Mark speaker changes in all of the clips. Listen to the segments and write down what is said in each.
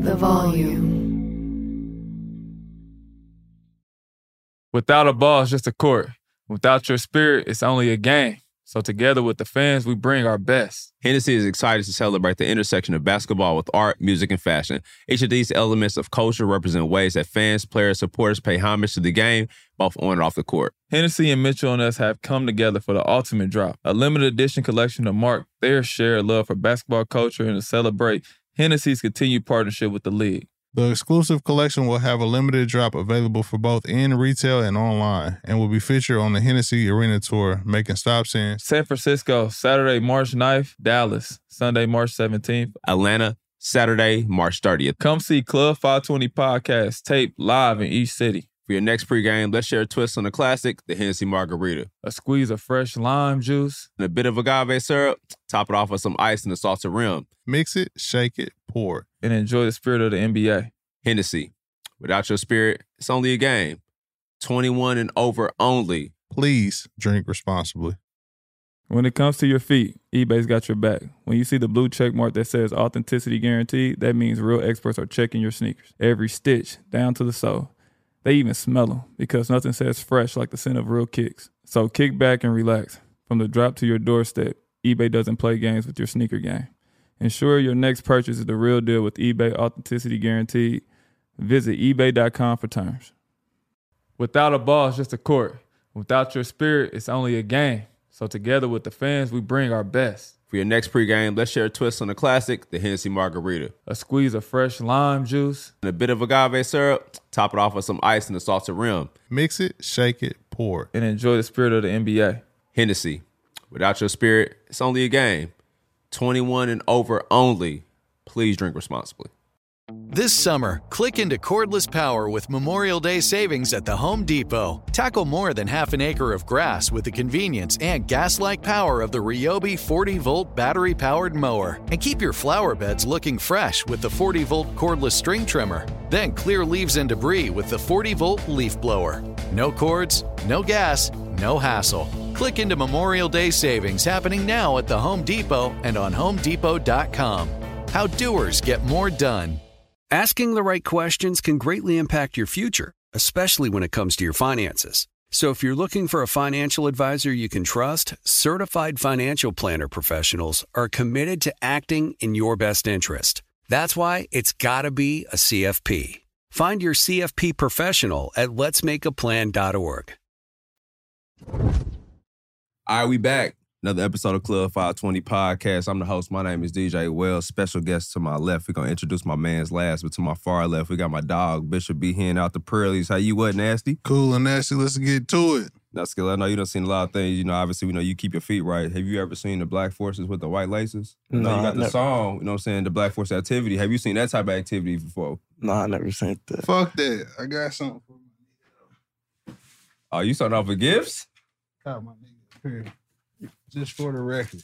Speaker 1: the volume.
Speaker 2: Without a ball, it's just a court. Without your spirit, it's only a game. So together with the fans, we bring our best.
Speaker 3: Hennessy is excited to celebrate the intersection of basketball with art, music, and fashion. Each of these elements of culture represent ways that fans, players, supporters pay homage to the game, both on and off the court.
Speaker 2: Hennessy and Mitchell and us have come together for the ultimate drop, a limited edition collection to mark their shared love for basketball culture and to celebrate Hennessy's continued partnership with the league.
Speaker 4: The exclusive collection will have a limited drop available for both in retail and online and will be featured on the Hennessy Arena Tour, making stops in
Speaker 2: San Francisco, Saturday, March 9th, Dallas, Sunday, March 17th,
Speaker 3: Atlanta, Saturday, March 30th.
Speaker 2: Come see Club 520 Podcast taped live in each city.
Speaker 3: For your next pregame, let's share a twist on the classic, the Hennessy Margarita.
Speaker 2: A squeeze of fresh lime juice
Speaker 3: And a bit of agave syrup, top it off with some ice and a salted rim.
Speaker 4: Mix it, shake it, pour it.
Speaker 2: and enjoy the spirit of the NBA.
Speaker 3: Hennessy. Without your spirit, it's only a game. 21 and over only.
Speaker 4: Please drink responsibly.
Speaker 2: When it comes to your feet, eBay's got your back. When you see the blue check mark that says authenticity guaranteed, that means real experts are checking your sneakers. Every stitch, down to the sole. They even smell them because nothing says fresh like the scent of real kicks. So kick back and relax. From the drop to your doorstep, eBay doesn't play games with your sneaker game. Ensure your next purchase is the real deal with eBay Authenticity Guaranteed. Visit ebay.com for terms. Without a ball, it's just a court. Without your spirit, it's only a game. So together with the fans, we bring our best.
Speaker 3: For your next pregame, let's share a twist on the classic, the Hennessy Margarita.
Speaker 2: A squeeze of fresh lime juice.
Speaker 3: And a bit of agave syrup, top it off with some ice and a salted rim.
Speaker 4: Mix it, shake it, pour it.
Speaker 2: And enjoy the spirit of the NBA.
Speaker 3: Hennessy. Without your spirit, it's only a game. 21 and over only. Please drink responsibly.
Speaker 5: This summer, click into cordless power with Memorial Day savings at the Home Depot. Tackle more than half an acre of grass with the convenience and gas-like power of the Ryobi 40-volt battery-powered mower. And keep your flower beds looking fresh with the 40-volt cordless string trimmer. Then clear leaves and debris with the 40-volt leaf blower. No cords, no gas, no hassle. Click into Memorial Day savings happening now at the Home Depot and on HomeDepot.com. How doers get more done.
Speaker 6: Asking the right questions can greatly impact your future, especially when it comes to your finances. So if you're looking for a financial advisor you can trust, certified financial planner professionals are committed to acting in your best interest. That's why it's got to be a CFP. Find your CFP professional at letsmakeaplan.org.
Speaker 3: All right, we back. Another episode of Club 520 Podcast. I'm the host. My name is DJ Wells. Special guest to my left. We're going to introduce my man's last, but to my far left, we got my dog, Bishop B. Hen out the Pearlies. How you, what, Nasty?
Speaker 4: Cool and nasty. Let's get to it.
Speaker 3: Now, Skill, I know you done seen a lot of things. You know, obviously, we know you keep your feet right. Have you ever seen the Black Forces with the white laces?
Speaker 7: No,
Speaker 3: you got the
Speaker 7: never.
Speaker 3: song, you know what I'm saying, the Black Force Activity. Have you seen that type of activity before?
Speaker 7: No, I never seen that.
Speaker 4: Fuck that. I got something for you.
Speaker 3: Oh, you starting off with gifts?
Speaker 4: Got my nigga here. Just for the record.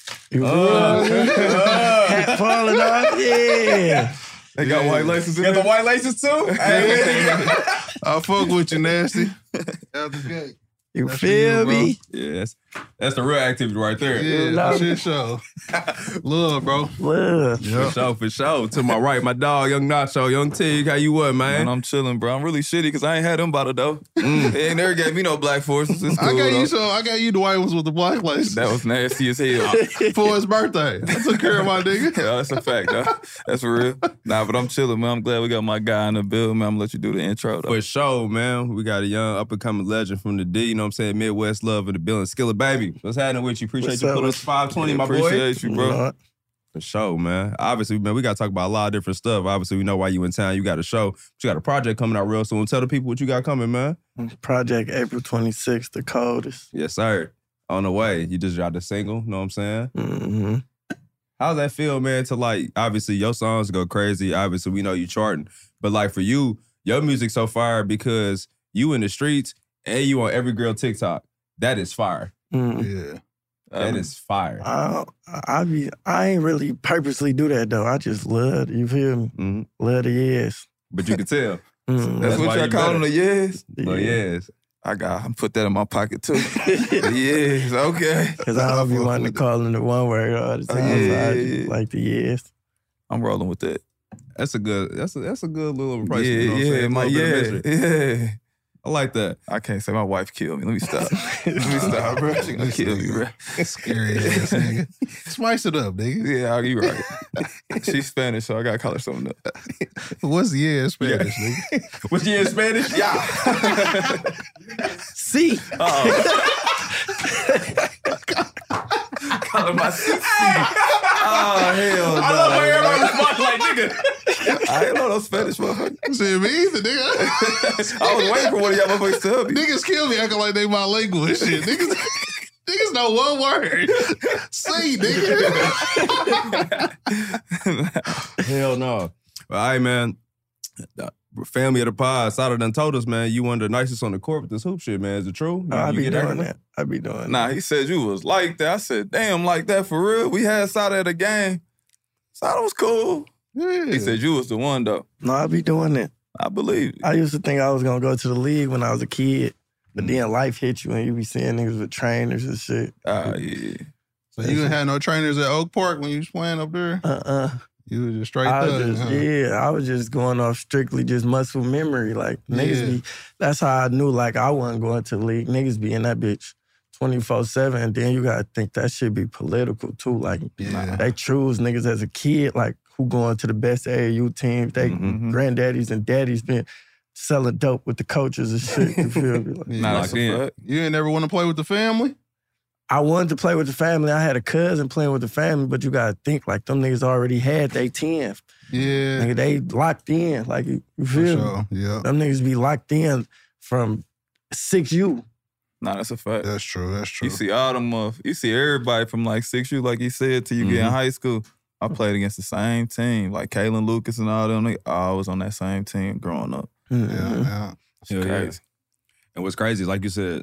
Speaker 7: Hat falling off, yeah.
Speaker 3: They got white laces in there? Got the white laces too?
Speaker 4: I'll fuck with you, nasty. Out the gate.
Speaker 7: You
Speaker 4: That's
Speaker 7: feel
Speaker 4: for you,
Speaker 7: me?
Speaker 3: Yeah, that's the real activity right there.
Speaker 4: Yeah,
Speaker 7: Love.
Speaker 4: shit show. Love, bro.
Speaker 7: Love.
Speaker 3: For sure. To my right, my dog, Young Nacho, Young Tig. How you what, man?
Speaker 2: Man, I'm chilling, bro. I'm really shitty because I ain't had them bottle though. They ain't never gave me no Black Forces. It's cool,
Speaker 4: I got you the white ones with the black laces.
Speaker 2: That was nasty as hell.
Speaker 4: For his birthday. I took care of my nigga.
Speaker 2: Yeah, that's a fact, though. That's for real. Nah, but I'm chilling, man. I'm glad we got my guy in the building, man. I'm gonna let you do the intro, though.
Speaker 3: For sure, man. We got a young up-and-coming legend from the D, you know what I'm saying? Midwest love in the building. Skilla Baby. What's happening with you? Appreciate
Speaker 7: What's
Speaker 3: you
Speaker 7: up?
Speaker 3: putting us 520, my boy.
Speaker 2: Appreciate you, bro.
Speaker 7: Lord.
Speaker 3: For sure, man. Obviously, man, we got to talk about a lot of different stuff. Obviously, we know why you in town. You got a show. But you got a project coming out real soon. Tell the people what you got coming, man.
Speaker 7: Project April 26th, the coldest.
Speaker 3: Yes, sir. On the way. You just dropped a single, you know what I'm saying?
Speaker 7: Mm-hmm.
Speaker 3: How's that feel, man, to like, obviously, your songs go crazy. Obviously, we know you charting. But like for you, your music's so fire because you in the streets and you on every girl TikTok. That is fire.
Speaker 4: Yeah.
Speaker 3: That is fire.
Speaker 7: I ain't really purposely do that though. I just love, you feel me?
Speaker 3: Mm-hmm.
Speaker 7: Love the yes.
Speaker 3: But you can tell.
Speaker 7: Mhm.
Speaker 2: That's what
Speaker 3: why
Speaker 2: y'all
Speaker 3: you
Speaker 2: calling
Speaker 3: better.
Speaker 2: the yes?
Speaker 3: Oh, yes.
Speaker 2: I put that in my pocket too. Yes, okay.
Speaker 7: Cause I don't be wanting to call in the one word all the time.
Speaker 2: Yeah,
Speaker 7: So I
Speaker 2: yeah,
Speaker 7: just
Speaker 2: yeah.
Speaker 7: like the yes.
Speaker 2: I'm rolling with that.
Speaker 3: That's a good little replacement. You know what I'm saying?
Speaker 2: Yeah.
Speaker 3: I like that.
Speaker 2: I can't say my wife killed me. Let me stop. Let me stop, bro. She gonna kill me, bro.
Speaker 4: Scary ass nigga. Spice it up, nigga.
Speaker 2: Yeah, you right. She's Spanish, so I gotta call her something up.
Speaker 4: What's the year in Spanish, nigga?
Speaker 3: What's you in Spanish? Yeah.
Speaker 7: See.
Speaker 2: Calling my sister.
Speaker 3: Oh, hell no.
Speaker 2: I love how everybody responds like, nigga. I ain't know no Spanish motherfucker.
Speaker 4: See me either, nigga.
Speaker 2: I was waiting for one of y'all motherfuckers to tell me.
Speaker 4: Niggas kill me acting like they bilingual and shit. Niggas know one word. See, nigga.
Speaker 3: Hell no. All right, man. Family of the pod, Sada done told us, man, you one of the nicest on the court with this hoop shit, man. Is it true?
Speaker 7: I be doing that. I be doing
Speaker 2: Nah, he said you was like that. I said, damn, like that for real? We had Sada at a game. Sada was cool.
Speaker 4: Yeah.
Speaker 2: He said you was the one, though.
Speaker 7: No, I be doing that.
Speaker 2: I believe it.
Speaker 7: I used to think I was gonna go to the league when I was a kid, but then life hit you and you be seeing niggas with trainers and shit.
Speaker 2: Yeah.
Speaker 4: So you didn't have no trainers at Oak Park when you was playing up there? You was just straight
Speaker 7: I
Speaker 4: thug,
Speaker 7: was
Speaker 4: huh?
Speaker 7: I was just going off strictly just muscle memory. Like, niggas be, that's how I knew, like, I wasn't going to the league. Niggas be in that bitch 24/7, and then you gotta think that shit be political, too. Like, they choose niggas as a kid, like, who going to the best AAU teams. They granddaddies and daddies been selling dope with the coaches and shit, you feel me? Like,
Speaker 2: Not like that.
Speaker 4: You ain't never want to play with the family?
Speaker 7: I wanted to play with the family. I had a cousin playing with the family, but you gotta think, like, them niggas already had they 10th.
Speaker 4: Yeah.
Speaker 7: Nigga, they locked in. Like, you feel me?
Speaker 4: Yeah.
Speaker 7: Them niggas be locked in from 6U.
Speaker 2: Nah, that's a fact.
Speaker 4: That's true.
Speaker 2: You see all them you see everybody from like 6U, like he said, till you get in high school. I played against the same team, like Kalen Lucas and all them. They all was on that same team growing up.
Speaker 4: Yeah.
Speaker 2: It's crazy.
Speaker 3: And what's crazy is, like you said,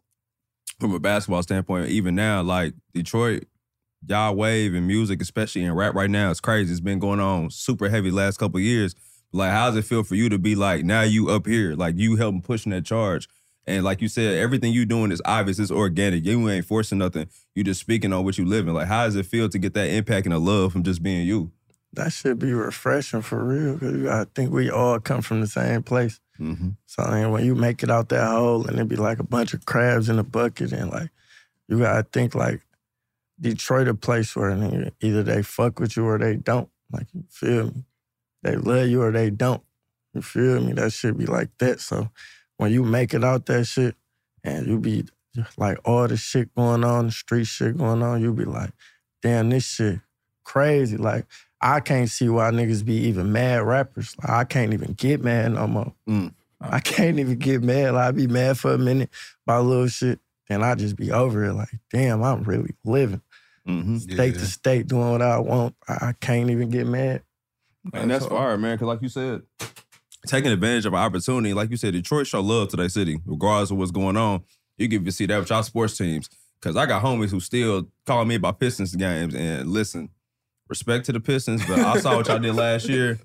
Speaker 3: from a basketball standpoint, even now, like Detroit, y'all wave in music, especially in rap right now, it's crazy. It's been going on super heavy last couple of years. Like, how does it feel for you to be like, now you up here, like you helping pushing that charge? And like you said, everything you doing is obvious, it's organic. You ain't forcing nothing. You just speaking on what you living. Like, how does it feel to get that impact and the love from just being you?
Speaker 7: That should be refreshing for real, because I think we all come from the same place. So, I mean, when you make it out that hole and it be like a bunch of crabs in a bucket, and like, you gotta think like Detroit a place where either they fuck with you or they don't. Like, you feel me? They love you or they don't. You feel me? That shit be like that. So when you make it out that shit and you be like all the shit going on, the street shit going on, you be like, damn, this shit crazy. Like, I can't see why niggas be even mad rappers. Like, I can't even get mad no more. I can't even get mad. Like, I be mad for a minute about little shit, then I just be over it. Like, damn, I'm really living. State to state, doing what I want. I can't even get mad.
Speaker 3: And that's fire, man, because like you said, taking advantage of an opportunity, like you said, Detroit show love to their city, regardless of what's going on. You get to see that with y'all sports teams. Because I got homies who still call me about Pistons games, and listen, respect to the Pistons, but I saw what y'all did last year.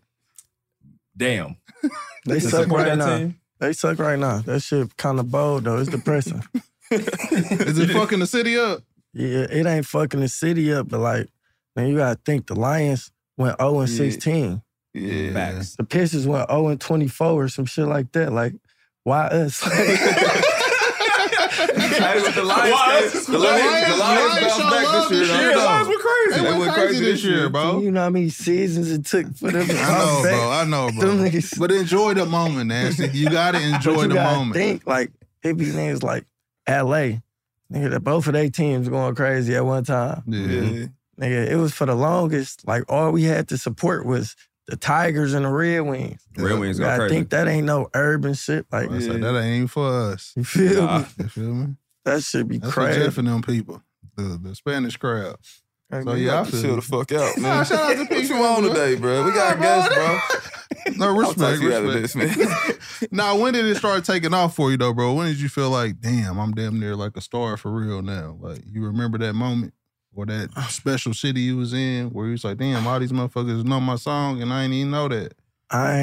Speaker 3: Damn.
Speaker 7: They suck right now. They suck right now. That shit kind of bold, though. It's depressing.
Speaker 4: Is it fucking the city up?
Speaker 7: Yeah, it ain't fucking the city up, but like, man, you gotta think the Lions went 0-16.
Speaker 2: Yeah.
Speaker 3: Facts.
Speaker 7: The Pistons went 0-24 or some shit like that. Like, why us?
Speaker 3: The Lions bounced back this year.
Speaker 2: The Lions were crazy.
Speaker 4: They went crazy this year, bro.
Speaker 7: You know how many seasons it took for them to
Speaker 4: I know,
Speaker 7: bounce back?
Speaker 4: bro. I know, bro.
Speaker 7: Them niggas-
Speaker 4: But enjoy the moment, Nasty. You gotta enjoy
Speaker 7: But you
Speaker 4: the
Speaker 7: gotta
Speaker 4: moment.
Speaker 7: think, like, it be niggas like LA. Nigga, that both of their teams going crazy at one time.
Speaker 4: Yeah.
Speaker 7: Nigga, it was for the longest, like, all we had to support was the Tigers and the Red Wings.
Speaker 3: Red Wings go
Speaker 7: I
Speaker 3: crazy.
Speaker 7: think that ain't no urban shit. Like,
Speaker 4: I said, that ain't even for us.
Speaker 7: you feel
Speaker 3: Nah.
Speaker 7: me?
Speaker 4: You feel me?
Speaker 7: That should be
Speaker 4: That's for
Speaker 7: crazy.
Speaker 4: Jeff and them people, the Spanish crowd. So yeah, I feel
Speaker 2: Chill
Speaker 4: you.
Speaker 2: the fuck out,
Speaker 4: Nah,
Speaker 2: man.
Speaker 4: shout out to
Speaker 2: What
Speaker 4: Pete
Speaker 2: you on
Speaker 4: bro.
Speaker 2: today, bro? We got guests, bro.
Speaker 4: No,
Speaker 2: I'll talk
Speaker 4: respect,
Speaker 2: to you after
Speaker 4: respect.
Speaker 2: this, man.
Speaker 4: Now, when did it start taking off for you, though, bro? When did you feel like, damn, I'm damn near like a star for real now? Like, you remember that moment or that special city you was in where you was like, damn, all these motherfuckers know my song and I ain't even know that.
Speaker 7: I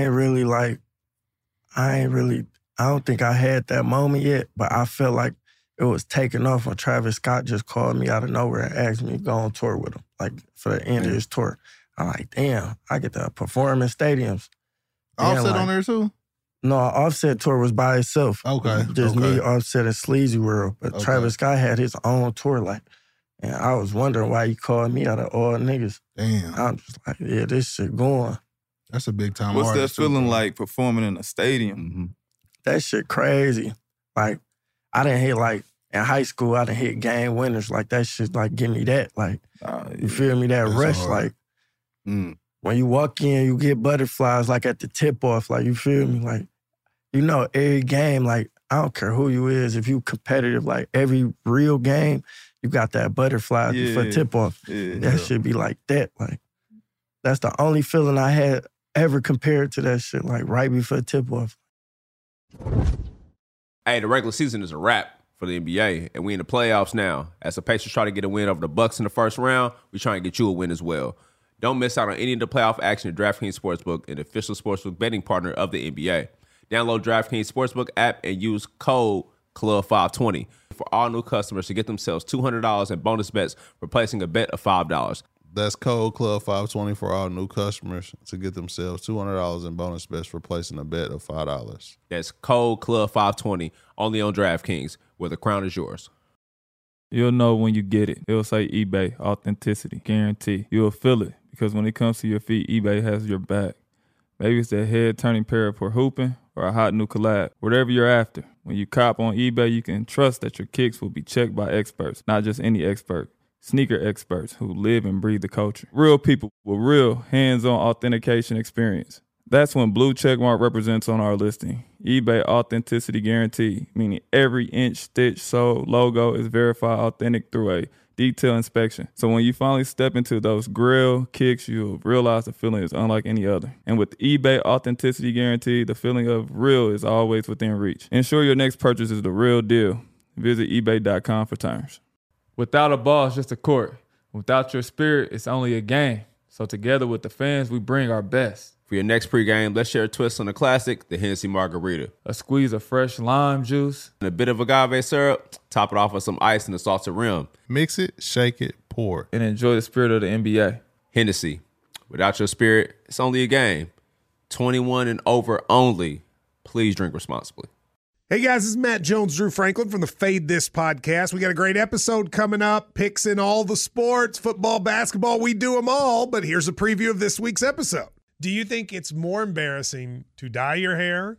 Speaker 7: don't think I had that moment yet, but I felt like it was taking off when Travis Scott just called me out of nowhere and asked me to go on tour with him, like for the end of his tour. I'm like, damn, I get to perform in stadiums.
Speaker 4: Offset
Speaker 7: like,
Speaker 4: on there too?
Speaker 7: No, Offset tour was by itself.
Speaker 4: Okay.
Speaker 7: Just me, Offset, and Sleazy World. But Travis Scott had his own tour, like, and I was wondering why he called me out of all niggas.
Speaker 4: Damn.
Speaker 7: I'm just like, yeah, this shit going.
Speaker 4: That's a big time
Speaker 2: What's that
Speaker 4: artist
Speaker 2: feeling
Speaker 4: too,
Speaker 2: like performing in a stadium?
Speaker 3: Mm-hmm.
Speaker 7: That shit crazy. Like, I didn't hit, like, in high school, I done hit game winners. Like, that shit, like, give me that. Like, you feel me? That rush,
Speaker 4: hard.
Speaker 7: like, when you walk in, you get butterflies, like, at the tip-off. Like, you feel me? Like, you know, every game, like, I don't care who you is, if you competitive, like, every real game, you got that butterfly before tip-off. That should be like that. Like, that's the only feeling I had ever compared to that shit, like, right before tip-off.
Speaker 3: Hey, the regular season is a wrap for the NBA, and we in the playoffs now. As the Pacers try to get a win over the Bucks in the first round, we try and get you a win as well. Don't miss out on any of the playoff action at DraftKings Sportsbook, an official sportsbook betting partner of the NBA. Download DraftKings Sportsbook app and use code CLUB520 for all new customers to get themselves $200 in bonus bets for placing a bet of $5.
Speaker 4: That's code CLUB520 for all new customers to get themselves $200 in bonus bets for placing a bet of $5.
Speaker 3: That's code CLUB520 only on DraftKings, where the crown is yours.
Speaker 2: You'll know when you get it. It'll say eBay, authenticity, guarantee. You'll feel it because when it comes to your feet, eBay has your back. Maybe it's that head-turning pair for hooping or a hot new collab. Whatever you're after, when you cop on eBay, you can trust that your kicks will be checked by experts, not just any expert. Sneaker experts who live and breathe the culture. Real people with real hands-on authentication experience. That's when blue checkmark represents on our listing. eBay Authenticity Guarantee, meaning every inch, stitch, sole, logo is verified authentic through a detailed inspection. So when you finally step into those grill kicks, you'll realize the feeling is unlike any other. And with eBay Authenticity Guarantee, the feeling of real is always within reach. Ensure your next purchase is the real deal. Visit ebay.com for terms. Without a ball, it's just a court. Without your spirit, it's only a game. So together with the fans, we bring our best.
Speaker 3: For your next pregame, let's share a twist on the classic, the Hennessy Margarita.
Speaker 2: A squeeze of fresh lime juice.
Speaker 3: And a bit of agave syrup. Top it off with some ice and a salted rim.
Speaker 4: Mix it, shake it, pour it.
Speaker 2: And enjoy the spirit of the NBA.
Speaker 3: Hennessy. Without your spirit, it's only a game. 21 and over only. Please drink responsibly.
Speaker 1: Hey guys, this is Matt Jones, Drew Franklin from the Fade This podcast. We got a great episode coming up. Picks in all the sports, football, basketball, we do them all. But here's a preview of this week's episode. Do you think it's more embarrassing to dye your hair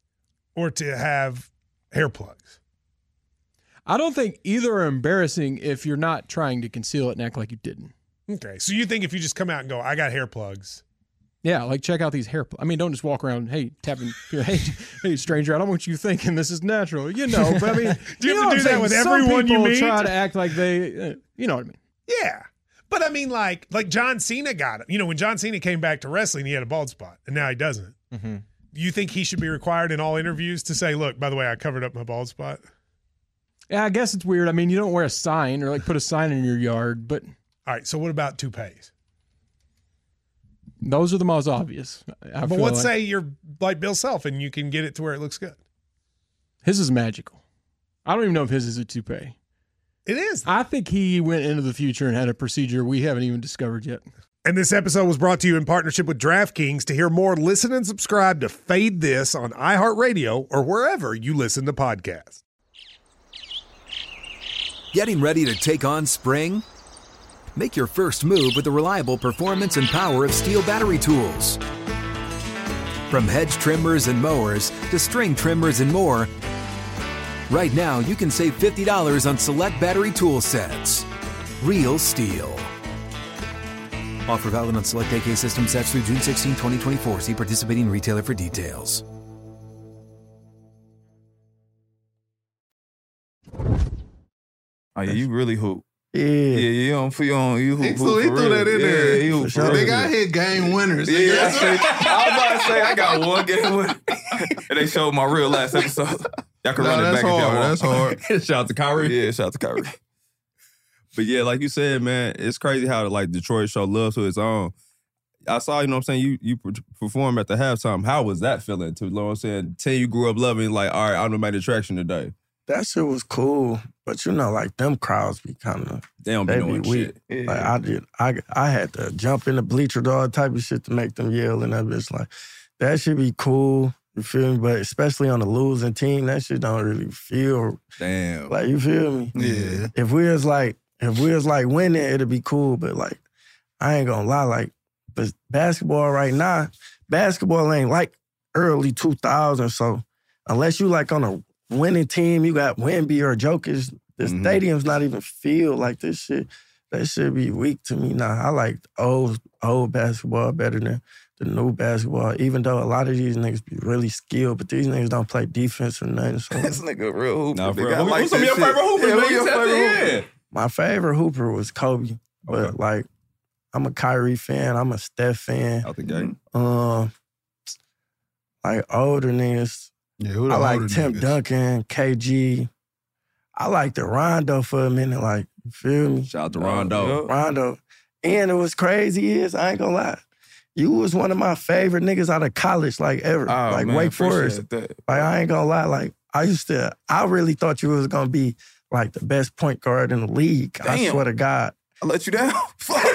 Speaker 1: or to have hair plugs?
Speaker 8: I don't think either are embarrassing if you're not trying to conceal it and act like you didn't.
Speaker 1: Okay, so you think if you just come out and go, I got hair plugs.
Speaker 8: Yeah, like check out these hair plugs. I mean, don't just walk around, hey, tapping, hey, stranger, I don't want you thinking this is natural. You know, but I mean,
Speaker 1: do you have to do that with everyone you meet?
Speaker 8: Try to act like they, you know what I mean?
Speaker 1: Yeah. But I mean, like John Cena got it. You know, when John Cena came back to wrestling, he had a bald spot, and now he doesn't. Mm-hmm. Do you think he should be required in all interviews to say, look, by the way, I covered up my bald spot?
Speaker 8: Yeah, I guess it's weird. I mean, you don't wear a sign or like put a sign in your yard, but.
Speaker 1: All right, so what about toupees?
Speaker 8: Those are the most obvious.
Speaker 1: But let's say you're like Bill Self and you can get it to where it looks good.
Speaker 8: His is magical. I don't even know if his is a toupee.
Speaker 1: It is.
Speaker 8: I think he went into the future and had a procedure we haven't even discovered yet.
Speaker 1: And this episode was brought to you in partnership with DraftKings. To hear more, listen and subscribe to Fade This on iHeartRadio or wherever you listen to podcasts.
Speaker 9: Getting ready to take on spring? Make your first move with the reliable performance and power of Steel battery tools. From hedge trimmers and mowers to string trimmers and more, right now you can save $50 on select battery tool sets. Real Steel. Offer valid on select AK system sets through June 16, 2024. See participating retailer for details.
Speaker 2: Oh, yeah, you really hoop.
Speaker 7: Yeah.
Speaker 2: You hoop
Speaker 4: He
Speaker 2: for
Speaker 4: threw
Speaker 2: real.
Speaker 4: that in there.
Speaker 2: Yeah, he hoop for real.
Speaker 4: Nigga, I hit game winners.
Speaker 2: Yeah, I was about to say, I got one game winner. And they showed my real last episode. Y'all can run it back if y'all want.
Speaker 4: That's hard.
Speaker 3: Shout out to Kyrie.
Speaker 2: Yeah, shout out to Kyrie.
Speaker 3: But yeah, like you said, man, it's crazy how like Detroit show love to its own. I saw, you know what I'm saying, you perform at the halftime. How was that feeling to, you know what I'm saying, tell you grew up loving, like, all right, I'm the main attraction today?
Speaker 7: That shit was cool, but you know, like them crowds be kind of
Speaker 3: They don't be doing
Speaker 7: weak.
Speaker 3: shit.
Speaker 7: Like I had to jump in the bleachers, all type of shit to make them yell and that bitch. Like that should be cool. You feel me? But especially on a losing team, that shit don't really feel.
Speaker 3: Damn.
Speaker 7: Like you feel me?
Speaker 4: Yeah.
Speaker 7: If we was like winning, it'd be cool. But like I ain't gonna lie, like but basketball right now, basketball ain't like early 2000s. So unless you like on a winning team, you got Wemby or Jokic, the stadium's not even feel like this shit. That should be weak to me now. I like old basketball better than the new basketball, even though a lot of these niggas be really skilled, but these niggas don't play defense or nothing. So
Speaker 10: This nigga real hooper.
Speaker 3: Nah, for
Speaker 10: nigga.
Speaker 3: real.
Speaker 10: I like
Speaker 3: Who's some of your
Speaker 10: that shit.
Speaker 3: favorite hoopers,
Speaker 10: Yeah,
Speaker 3: man?
Speaker 10: who
Speaker 3: You
Speaker 10: your
Speaker 3: tapped
Speaker 10: favorite
Speaker 3: in.
Speaker 7: my favorite hooper was Kobe, but like I'm a Kyrie fan, I'm a Steph fan.
Speaker 3: Out the game.
Speaker 7: Like older niggas,
Speaker 4: Yeah, who the
Speaker 7: I like
Speaker 4: older
Speaker 7: Tim
Speaker 4: niggas?
Speaker 7: Duncan, KG. I liked the Rondo for a minute, like, you feel me?
Speaker 3: Shout out to Rondo.
Speaker 7: Rondo. And it was crazy is, I ain't gonna lie, you was one of my favorite niggas out of college, like ever.
Speaker 10: Oh,
Speaker 7: like
Speaker 10: man,
Speaker 7: Wake Forest.
Speaker 10: appreciate that.
Speaker 7: Like I ain't gonna lie, like I really thought you was gonna be like the best point guard in the league. I
Speaker 10: Damn.
Speaker 7: swear to God.
Speaker 10: I let you down.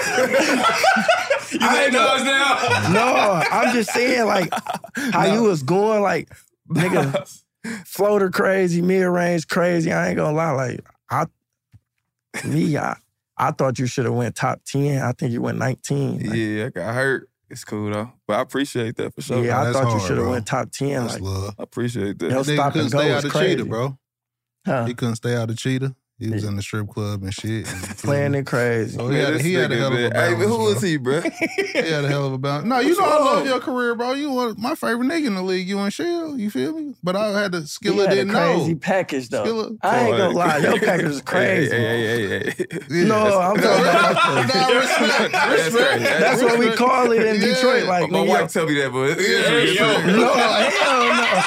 Speaker 3: You let those down?
Speaker 7: No, I'm just saying like how you was going, like nigga, floater crazy, mid-range crazy. I ain't gonna lie, like I thought you should have went top 10. I think you went 19. Like,
Speaker 10: Yeah, I got hurt. It's cool though. But I appreciate that for sure.
Speaker 7: yeah, I
Speaker 4: that's
Speaker 7: thought you
Speaker 4: hard,
Speaker 7: should have
Speaker 4: bro.
Speaker 7: went top 10.
Speaker 4: That's
Speaker 7: Like,
Speaker 4: love.
Speaker 10: I appreciate that.
Speaker 7: Yo,
Speaker 4: Nigga
Speaker 7: stop
Speaker 4: couldn't
Speaker 7: and go
Speaker 4: stay
Speaker 7: was
Speaker 4: out of
Speaker 7: crazy.
Speaker 4: Cheetah, bro.
Speaker 7: huh?
Speaker 4: He couldn't stay out of Cheetah. He was in the strip club and shit.
Speaker 7: Playing it crazy.
Speaker 4: Oh, he had a hell of a
Speaker 10: Hey,
Speaker 4: balance,
Speaker 10: but who is
Speaker 4: bro.
Speaker 10: he, bro?
Speaker 4: He had a hell of a balance. No, you know I love your career, bro. You were my favorite nigga in the league. You and Shell, you feel me? But I had the
Speaker 7: He
Speaker 4: Skilla
Speaker 7: had a
Speaker 4: didn't
Speaker 7: crazy
Speaker 4: know.
Speaker 7: package though.
Speaker 4: Skilla-
Speaker 7: I ain't gonna lie, your package is crazy.
Speaker 10: Hey.
Speaker 4: Yeah.
Speaker 7: No, I'm talking about.
Speaker 4: Nah, respect. Respect.
Speaker 7: That's what we call it in
Speaker 4: Yeah.
Speaker 7: Detroit. Like,
Speaker 10: My
Speaker 7: nigga,
Speaker 10: wife tell me that, but
Speaker 7: no, hell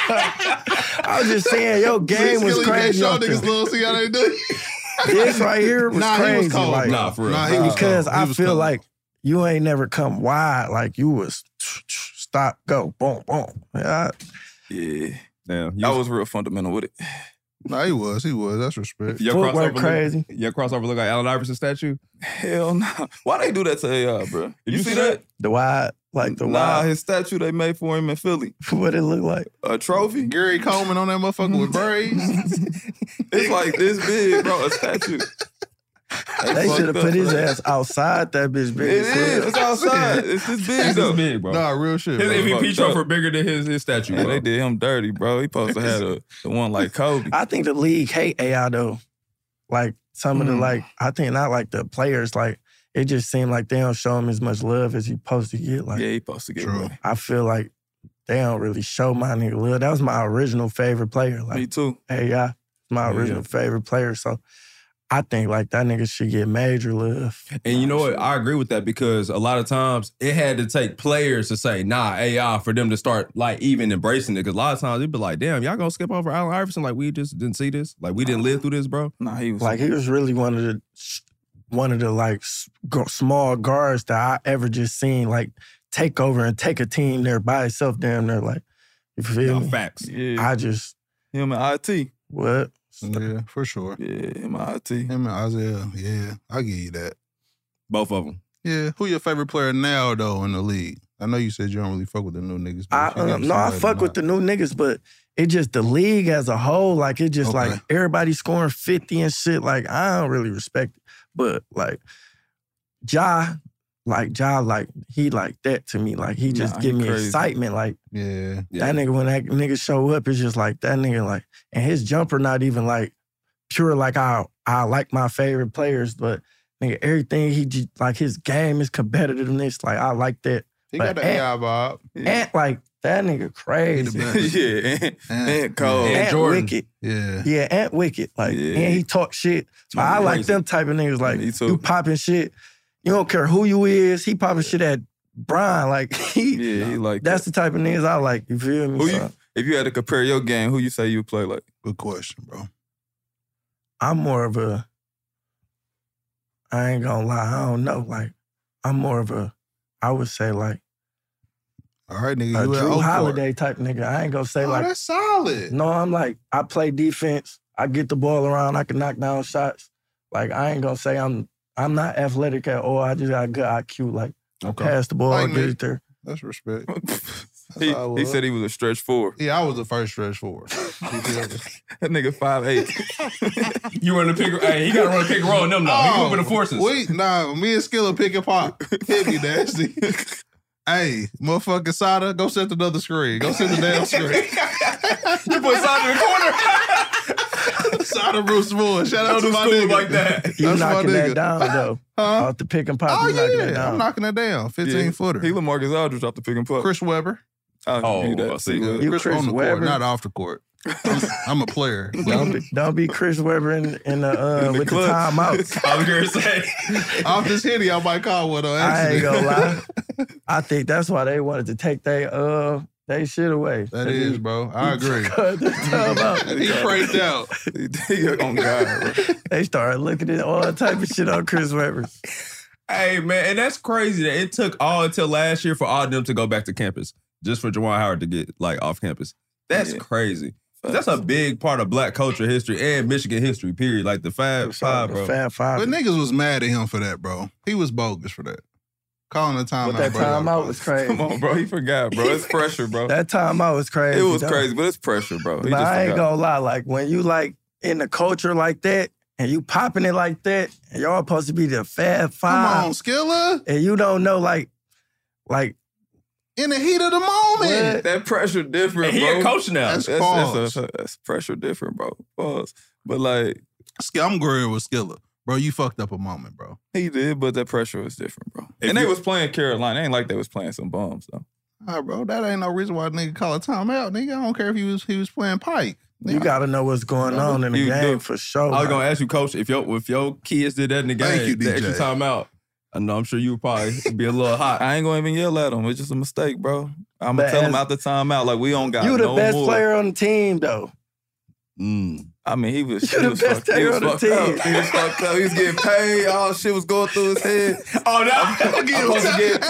Speaker 7: no. I was just saying, your game was
Speaker 4: Skilla,
Speaker 7: crazy.
Speaker 4: You
Speaker 7: off
Speaker 4: can't show niggas
Speaker 7: there.
Speaker 4: love, see how they do.
Speaker 7: This right here was
Speaker 4: Nah,
Speaker 7: crazy.
Speaker 4: he was cold,
Speaker 7: like,
Speaker 4: bro.
Speaker 3: Nah, for real.
Speaker 4: Nah, he was
Speaker 7: because
Speaker 4: cold. He
Speaker 7: I
Speaker 4: was
Speaker 7: feel
Speaker 4: cold.
Speaker 7: like you ain't never come wide. Like you was stop, go, boom, boom. Yeah,
Speaker 10: yeah.
Speaker 3: Damn.
Speaker 10: I was real fundamental with it.
Speaker 4: Nah, he was. That's respect.
Speaker 3: Your
Speaker 7: footwork
Speaker 3: crossover
Speaker 7: crazy.
Speaker 3: Your crossover look like Allen Iverson statue?
Speaker 10: Hell no. Why they do that to AI, bro? You see that?
Speaker 7: The wide, like the
Speaker 10: Nah,
Speaker 7: wide.
Speaker 10: his statue they made for him in Philly.
Speaker 7: What it look like?
Speaker 10: A trophy.
Speaker 4: Gary Coleman on that motherfucker with braids.
Speaker 10: It's like this big, bro. A statue.
Speaker 7: They should have put his ass outside that bitch.
Speaker 10: It
Speaker 7: Big as hell.
Speaker 10: is. It's outside. It's this big though.
Speaker 3: big, bro.
Speaker 4: Nah, real shit.
Speaker 3: His
Speaker 4: bro.
Speaker 3: MVP
Speaker 10: fucked
Speaker 3: trophy
Speaker 10: up.
Speaker 3: bigger than his statue,
Speaker 10: Yeah,
Speaker 3: bro.
Speaker 10: they did him dirty, bro. He supposed to have the one like Kobe.
Speaker 7: I think the league hate AI though. Like some of the I think not like the players. Like it just seemed like they don't show him as much love as he supposed to get. Like
Speaker 10: Yeah, he supposed to get
Speaker 4: True.
Speaker 10: money.
Speaker 7: I feel like they don't really show my nigga love. That was my original favorite player. Like
Speaker 10: Me too.
Speaker 7: AI, my original favorite player. So I think like that nigga should get major love.
Speaker 3: And you know what? I agree with that because a lot of times it had to take players to say, nah, AI, for them to start like even embracing it. Because a lot of times they'd be like, damn, y'all gonna skip over Allen Iverson? Like we just didn't see this? Like we didn't live through this, bro?
Speaker 10: Nah, he was
Speaker 7: Like he was really one of the like small guards that I ever just seen like take over and take a team there by itself. Damn, they're like, you feel
Speaker 3: Nah,
Speaker 7: me?
Speaker 3: facts.
Speaker 10: Yeah.
Speaker 7: I just
Speaker 10: Him and IT.
Speaker 7: what?
Speaker 4: Yeah, for sure.
Speaker 10: Yeah, him and IT.
Speaker 4: Him and Isaiah, yeah, I'll give you that.
Speaker 3: Both of them.
Speaker 4: Yeah, who your favorite player now, though, in the league? I know you said you don't really fuck with the new niggas. But if you got
Speaker 7: No, I
Speaker 4: somebody
Speaker 7: fuck with
Speaker 4: to
Speaker 7: the new niggas, but it just the league as a whole, like it just
Speaker 4: Okay.
Speaker 7: like everybody scoring 50 and shit. Like I don't really respect it, but like Ja, like he like that to me. Like he just
Speaker 10: Nah,
Speaker 7: give
Speaker 10: he
Speaker 7: me
Speaker 10: crazy.
Speaker 7: excitement. Like
Speaker 4: Yeah.
Speaker 7: that nigga when that nigga show up, it's just like that nigga like, and his jumper not even like pure like I like my favorite players, but nigga everything he just, like his game is competitiveness. Like I like that.
Speaker 4: He
Speaker 7: But
Speaker 4: got that AI vibe.
Speaker 7: And like that nigga crazy.
Speaker 10: yeah, and cold.
Speaker 3: And
Speaker 7: Ant
Speaker 3: Jordan.
Speaker 7: Wicked.
Speaker 4: Yeah.
Speaker 7: Yeah, Ant Wicked. Like,
Speaker 10: Yeah.
Speaker 7: and he talk shit. But I like them type of niggas. Like,
Speaker 10: Me too.
Speaker 7: you popping shit. You don't care who you is. He popping shit at Brian. Like,
Speaker 10: Yeah, he like
Speaker 7: that's the type of niggas I like. You feel me?
Speaker 10: Who
Speaker 7: So,
Speaker 10: you? If you had to compare your game, who you say you play like?
Speaker 4: Good question, bro.
Speaker 7: I'm more of a, I ain't gonna lie, I don't know. Like, I'm more of a, I would say like
Speaker 4: All right, nigga.
Speaker 7: a
Speaker 4: You at
Speaker 7: Drew
Speaker 4: Oakport.
Speaker 7: Holiday type nigga. I ain't gonna say
Speaker 4: Oh,
Speaker 7: like,
Speaker 4: that's solid.
Speaker 7: no, I'm like, I play defense. I get the ball around. I can knock down shots. Like, I ain't gonna say I'm not athletic at all. I just got a good IQ. Like, pass the ball,
Speaker 4: Like
Speaker 7: get
Speaker 4: me.
Speaker 7: it there.
Speaker 4: That's respect.
Speaker 2: He said he was a stretch 4.
Speaker 4: Yeah, I was the first stretch 4.
Speaker 2: That nigga 5'8".
Speaker 3: You run the pick. Hey, he got to run the pick and roll in them now. He moving the forces.
Speaker 4: Me and Skilla pick and pop. Hit me, nasty. Hey, motherfucking Sada, go set another screen. Go set the damn screen.
Speaker 3: You put Sada in the corner.
Speaker 4: Sada Bruce Moore. Shout out to my
Speaker 3: school
Speaker 4: nigga.
Speaker 3: like that.
Speaker 7: You
Speaker 4: That's my
Speaker 7: knocking that
Speaker 4: nigga.
Speaker 7: down, though.
Speaker 4: Huh?
Speaker 7: Off the pick and pop,
Speaker 4: Oh,
Speaker 7: you knocking that
Speaker 4: yeah.
Speaker 7: down.
Speaker 4: I'm knocking that down. 15-footer.
Speaker 2: He LaMarcus Aldridge off the pick and pop.
Speaker 4: Chris Webber.
Speaker 2: Oh,
Speaker 3: I see.
Speaker 7: You
Speaker 4: Chris
Speaker 7: Chris
Speaker 4: on the
Speaker 7: Webber?
Speaker 4: court, not off the court. I'm a player.
Speaker 7: Don't be Chris Webber in the with the
Speaker 2: clutch.
Speaker 7: timeouts.
Speaker 3: I was going to say.
Speaker 4: Off this hitty, I might call one on
Speaker 7: I ain't
Speaker 4: accident.
Speaker 7: gonna lie. I think that's why they wanted to take they shit away.
Speaker 4: That is, bro. I agree.
Speaker 7: Cut the timeout.
Speaker 4: He freaked out.
Speaker 2: On God, bro.
Speaker 7: They started looking at all type of shit on Chris Webber.
Speaker 3: Hey, man, and that's crazy that it took all until last year for all of them to go back to campus, just for Juwan Howard to get, like, off campus. That's crazy. That's a big part of Black culture history and Michigan history, period. Like, the Fab Five, bro.
Speaker 7: Fab Five.
Speaker 4: But niggas was mad at him for that, bro. He was bogus for that. Calling the timeout.
Speaker 7: But that
Speaker 4: bro.
Speaker 7: timeout was crazy.
Speaker 2: Come on, bro. He forgot, bro. It's pressure, bro.
Speaker 7: That timeout was crazy.
Speaker 2: It was
Speaker 7: though.
Speaker 2: crazy, but it's pressure, bro. He
Speaker 7: But
Speaker 2: just
Speaker 7: I ain't
Speaker 2: forgot.
Speaker 7: gonna lie, like when you like in the culture like that and you popping it like that, and y'all supposed to be the Fab Five,
Speaker 4: Come on, Skilla.
Speaker 7: and you don't know like
Speaker 4: In the heat of the moment.
Speaker 7: What?
Speaker 2: That pressure different,
Speaker 3: And he
Speaker 2: bro.
Speaker 3: a coach now.
Speaker 2: That's pressure different, bro. Pause. But like
Speaker 4: I'm agreeing with Skilla. Bro, you fucked up a moment, bro.
Speaker 2: he did, but that pressure was different, bro.
Speaker 3: If
Speaker 2: And they
Speaker 3: you-
Speaker 2: was playing Carolina. It ain't like they was playing some bums though.
Speaker 4: All right, bro, that ain't no reason why a nigga call a timeout. Nigga, I don't care if he was playing Pike.
Speaker 7: you gotta know what's going on in the
Speaker 2: You
Speaker 7: game
Speaker 2: do.
Speaker 7: for sure.
Speaker 3: I was going to ask you, Coach, if your kids did that in the game,
Speaker 4: Thank you,
Speaker 3: the extra
Speaker 4: DJ.
Speaker 3: timeout, I know I'm sure you would probably be a little hot.
Speaker 2: I ain't gonna even yell at him. It's just a mistake, bro. I'm
Speaker 7: But
Speaker 2: gonna tell him
Speaker 7: as-
Speaker 2: out the timeout. Like we don't got
Speaker 7: You the
Speaker 2: no
Speaker 7: best
Speaker 2: more.
Speaker 7: player on the team though.
Speaker 2: I mean, he was.
Speaker 7: You
Speaker 2: he
Speaker 7: the
Speaker 2: was
Speaker 7: best
Speaker 2: fucked, he
Speaker 7: player
Speaker 2: was
Speaker 7: on the
Speaker 2: fucked
Speaker 7: team.
Speaker 2: up. He was fucked up. He was getting paid. All shit was going through his head.
Speaker 3: Oh, no.
Speaker 2: I'm supposed to get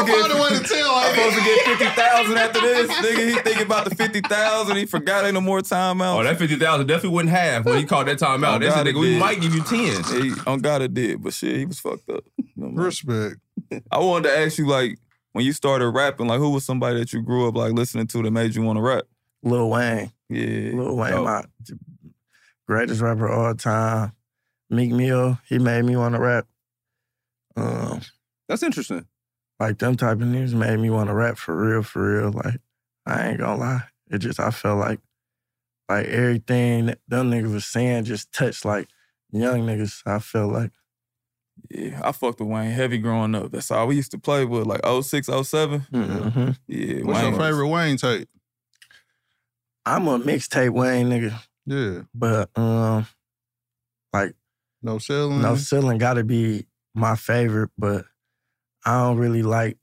Speaker 2: 50,000 after this. Nigga, he thinking about the 50,000. He forgot ain't no more timeout.
Speaker 3: Oh, that 50,000 definitely wouldn't have when he called that timeout.
Speaker 2: Oh,
Speaker 3: They said,
Speaker 2: God,
Speaker 3: nigga, we
Speaker 2: it
Speaker 3: might give you 10.
Speaker 2: He on God it did, but shit, he was fucked up. You know, man.
Speaker 4: Respect.
Speaker 2: I wanted to ask you, like, when you started rapping, like, who was somebody that you grew up like listening to that made you want to rap?
Speaker 7: Lil Wayne.
Speaker 2: Yeah,
Speaker 7: Lil Wayne,
Speaker 2: dope.
Speaker 7: my greatest rapper of all time. Meek Mill, he made me want to rap.
Speaker 3: That's interesting.
Speaker 7: Like them type of niggas made me want to rap for real. Like, I ain't gonna lie. It just, I felt like everything that them niggas was saying just touched like young niggas. I felt like.
Speaker 2: Yeah, I fucked with Wayne heavy growing up. That's all we used to play with, like 06, 07.
Speaker 7: Mm-hmm.
Speaker 2: Yeah,
Speaker 4: What's
Speaker 2: Wayne
Speaker 4: your favorite Wayne tape?
Speaker 7: I'm a mixtape Wayne nigga,
Speaker 4: Yeah.
Speaker 7: but like
Speaker 4: No Ceiling?
Speaker 7: No Ceiling gotta be my favorite, but I don't really like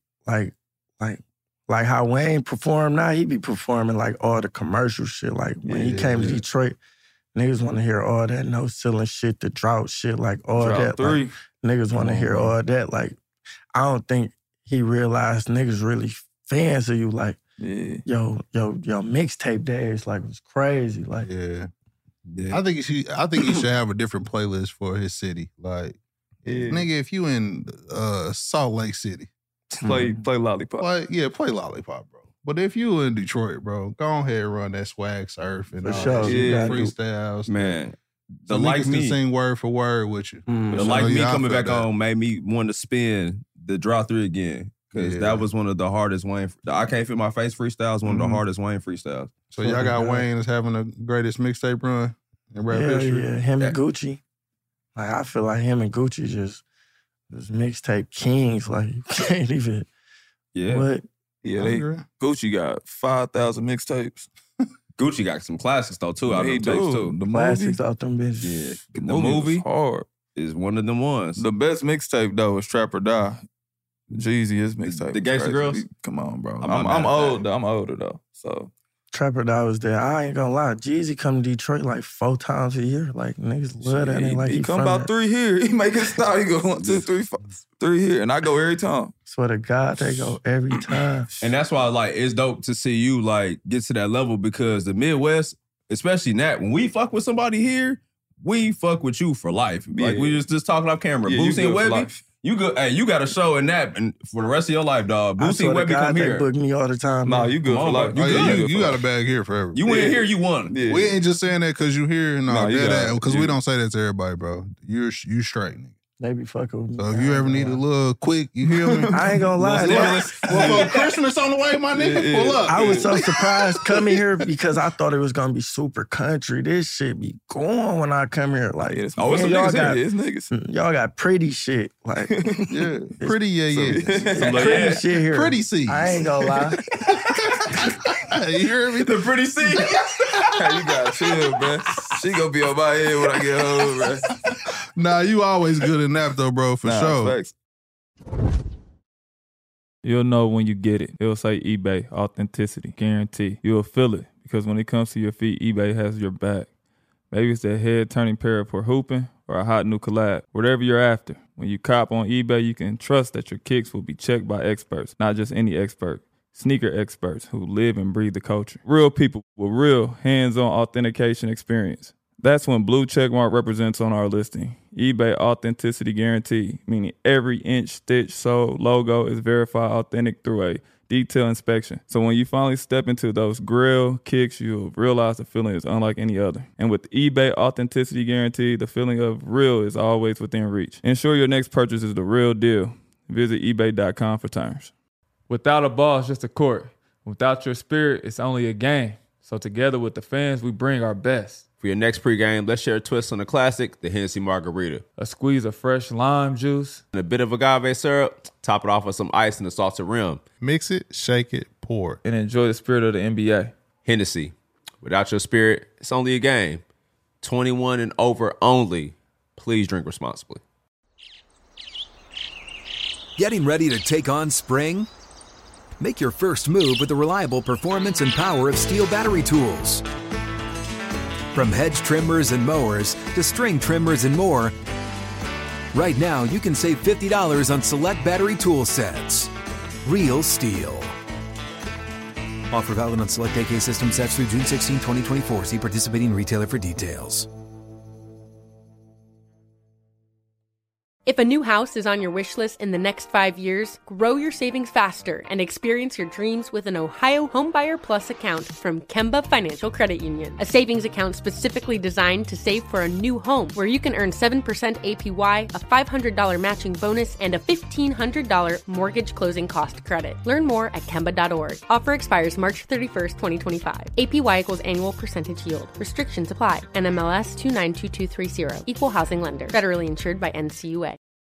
Speaker 7: how Wayne performed now. He be performing like all the commercial shit. Like when he came to Detroit, niggas want to hear all that No Ceiling shit, the drought shit, like all
Speaker 2: Drought
Speaker 7: that.
Speaker 2: 3.
Speaker 7: Like, niggas want to hear all that. Like I don't think he realized niggas really fans of you. Like
Speaker 2: Yeah.
Speaker 7: yo, mixtape days like was crazy. Like
Speaker 4: Yeah. I think he should have a different playlist for his city. Like, nigga, if you in Salt Lake City,
Speaker 2: Play Lollipop.
Speaker 4: play Lollipop, bro. But if you in Detroit, bro, go ahead and run that Swag Surf and
Speaker 7: For
Speaker 4: all
Speaker 7: sure.
Speaker 4: that shit,
Speaker 7: Yeah.
Speaker 4: freestyles.
Speaker 3: Man,
Speaker 4: The
Speaker 3: Like
Speaker 4: niggas
Speaker 3: Me.
Speaker 4: can sing word for word with you.
Speaker 7: Mm.
Speaker 3: The
Speaker 4: So,
Speaker 3: Like Me
Speaker 4: yeah, I
Speaker 3: coming
Speaker 4: feel
Speaker 3: back
Speaker 4: that.
Speaker 3: on made me want to spin the Draw 3 again. Because
Speaker 4: Yeah.
Speaker 3: that was one of the hardest Wayne. The I Can't Feel My Face freestyles, one of the hardest Wayne freestyles.
Speaker 4: So y'all got Wayne as having the greatest mixtape run in rap history.
Speaker 7: Yeah, him and Gucci. Like I feel like him and Gucci just mixtape kings. Like you can't even.
Speaker 3: Yeah.
Speaker 7: What?
Speaker 2: Yeah, Gucci got 5,000 mixtapes.
Speaker 3: Gucci got some classics though too. Out
Speaker 2: He
Speaker 3: of them tapes
Speaker 2: do.
Speaker 3: too.
Speaker 2: The
Speaker 7: Classics
Speaker 2: movie,
Speaker 7: out them bitches.
Speaker 3: Yeah, the
Speaker 2: was
Speaker 3: movie
Speaker 2: hard.
Speaker 3: is one of them ones.
Speaker 2: The best mixtape though is Trap or Die. Jeezy is mixtape.
Speaker 3: The Gangsta
Speaker 2: Crazy.
Speaker 3: Girls?
Speaker 2: Come on, bro.
Speaker 3: I'm not mad
Speaker 2: I'm
Speaker 3: at
Speaker 2: old.
Speaker 3: that.
Speaker 2: Though. I'm older though. So
Speaker 7: Trapper Dog was there. I ain't gonna lie. Jeezy come to Detroit like 4 times a year. Like niggas love that.
Speaker 2: he,
Speaker 7: Like
Speaker 2: he come
Speaker 7: from
Speaker 2: about
Speaker 7: there.
Speaker 2: 3 here. He make it stop. He go 1, 2, 3, 4, 3 here, and I go every time.
Speaker 7: Swear to God, they go every time.
Speaker 3: And that's why like it's dope to see you like get to that level because the Midwest especially Nat, when we fuck with somebody here, we fuck with you for life. Like we just talking off camera.
Speaker 2: Yeah,
Speaker 3: Boosie and Webby,
Speaker 2: life.
Speaker 3: you good. Hey, you got a show in Nat and for the rest of your life, dog. Boosie and Webby come
Speaker 7: They
Speaker 3: here.
Speaker 7: book me all the time.
Speaker 2: Nah,
Speaker 7: man.
Speaker 2: you good for life.
Speaker 3: You good.
Speaker 4: You got a bag here forever.
Speaker 3: You in here, you won.
Speaker 2: Yeah.
Speaker 4: We ain't just saying that because you here.
Speaker 2: Nah, you got it.
Speaker 4: Because
Speaker 2: You-
Speaker 4: we don't say that to everybody, bro. You straight, nigga.
Speaker 7: They be fucking with me.
Speaker 4: So if you ever need a little quick, you hear me?
Speaker 7: I ain't gonna lie.
Speaker 4: Well, for Christmas on the way, my nigga. Pull up.
Speaker 7: I was so surprised coming here because I thought it was gonna be super country. This shit be going when I come here. Like,
Speaker 2: Yeah, it's
Speaker 3: Oh, it's
Speaker 2: some
Speaker 7: y'all
Speaker 2: niggas
Speaker 7: got-
Speaker 2: here. It's niggas.
Speaker 7: y'all got pretty shit. Like,
Speaker 4: Yeah, pretty, yeah.
Speaker 7: pretty shit here.
Speaker 4: Pretty seeds.
Speaker 7: I ain't gonna lie.
Speaker 4: You hear me?
Speaker 3: The pretty C.
Speaker 2: Hey, you gotta chill, man. She gonna be on my head when I get home, man.
Speaker 4: Nah, you always good in that though, bro, for sure.
Speaker 2: Facts. You'll know when you get it. It'll say eBay, authenticity, guarantee. You'll feel it because when it comes to your feet, eBay has your back. Maybe it's that head-turning pair for hooping or a hot new collab. Whatever you're after, when you cop on eBay, you can trust that your kicks will be checked by experts, not just any expert. Sneaker experts who live and breathe the culture. Real people with real hands-on authentication experience. That's when blue checkmark represents on our listing. eBay Authenticity Guarantee, meaning every inch, stitch, sole, logo is verified authentic through a detailed inspection. So when you finally step into those grill kicks, you'll realize the feeling is unlike any other. And with eBay Authenticity Guarantee, the feeling of real is always within reach. Ensure your next purchase is the real deal. Visit ebay.com for terms. Without a ball, it's just a court. Without your spirit, it's only a game. So together with the fans, we bring our best.
Speaker 3: For your next pregame, let's share a twist on the classic, the Hennessy Margarita.
Speaker 2: A squeeze of fresh lime juice.
Speaker 3: And a bit of agave syrup, top it off with some ice and a salted rim.
Speaker 4: Mix it, shake it, pour it.
Speaker 2: And enjoy the spirit of the NBA.
Speaker 3: Hennessy. Without your spirit, it's only a game. 21 and over only. Please drink responsibly.
Speaker 9: Getting ready to take on spring? Make your first move with the reliable performance and power of Steel battery tools. From hedge trimmers and mowers to string trimmers and more, right now you can save $50 on select battery tool sets. Real Steel. Offer valid on select AK system sets through June 16, 2024. See participating retailer for details.
Speaker 11: If a new house is on your wish list in the next 5 years, grow your savings faster and experience your dreams with an Ohio Homebuyer Plus account from Kemba Financial Credit Union. A savings account specifically designed to save for a new home where you can earn 7% APY, a $500 matching bonus, and a $1,500 mortgage closing cost credit. Learn more at Kemba.org. Offer expires March 31st, 2025. APY equals annual percentage yield. Restrictions apply. NMLS 292230. Equal housing lender. Federally insured by NCUA.